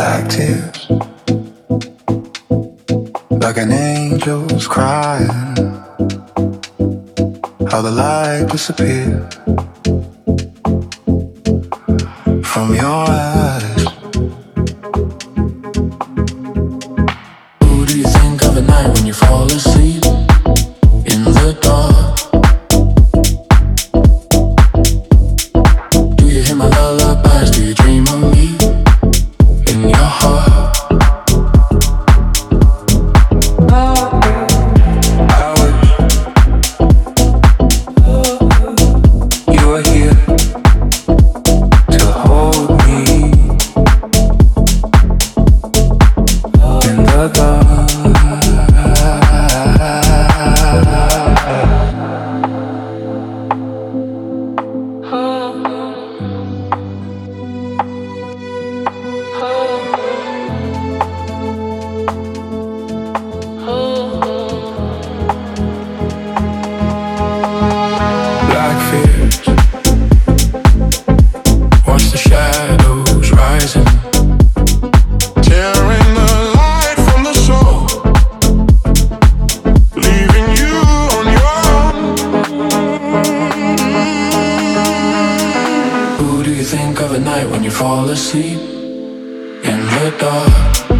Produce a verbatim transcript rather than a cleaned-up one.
Like tears, like an angel's crying. How the light disappeared from your eyes. Who do you think of at night when you fall asleep in the dark? Do you hear my lullabies? Do you dream of me in your heart? Think of a night when you fall asleep in the dark.